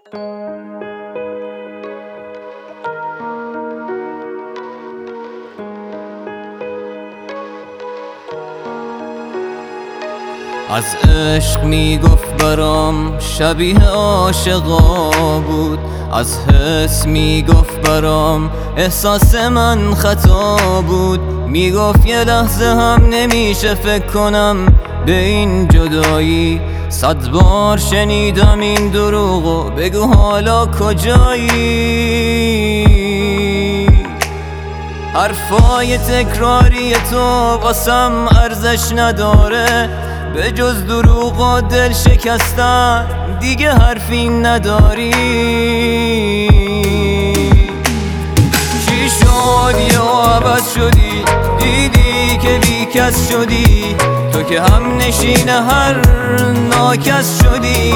از عشق میگفت برام شبیه عاشقا بود، از حس میگفت برام احساس من خطا بود. میگفت یه لحظه هم نمیشه فکر کنم به این جدایی. 100 بار شنیدم این دروغو، بگو حالا کجایی؟ حرفای تکراری تو واسم ارزش نداره، به جز دروغ و دل شکستن دیگه حرفی نداری. چی شد یه عبث شدی، دیدی که بی کس شدی، تو که هم نشین هر ناکس شدی.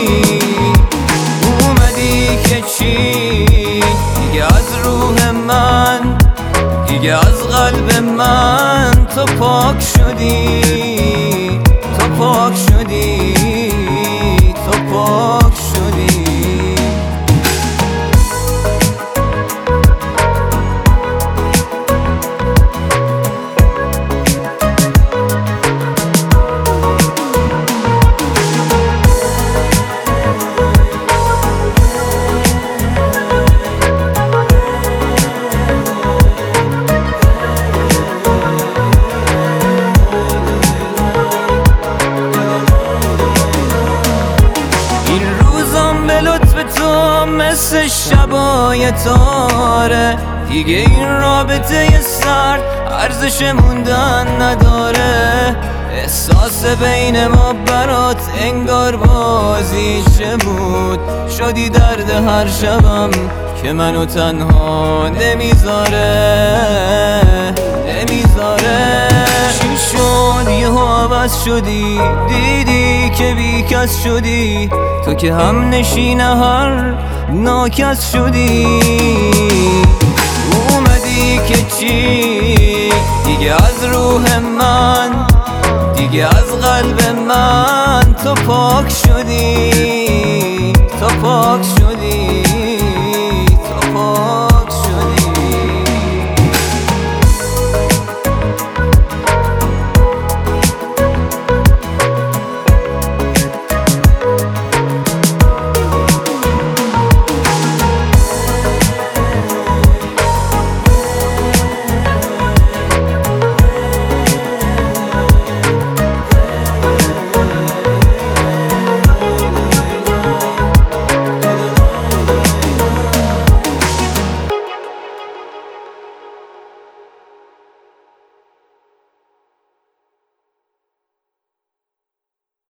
اومدی که چی دیگه از روح من، دیگه از قلب من تو پاک شدی، تو پاک شدی، تو پاک شدی. تو مثل شبای تاره، دیگه این رابطه سرد ارزش موندن نداره. احساس بین ما برات انگار بازیچه بود، شدی درد هر شبم که منو تنها نمیذاره. چی شد یهو عوض شدی، دیدی که بی کس شدی، تو که هم نشین هر ناکس شدی. اومدی که چی دیگه از روح من، دیگه از قلب من تو پاک شدی، تو پاک شدی.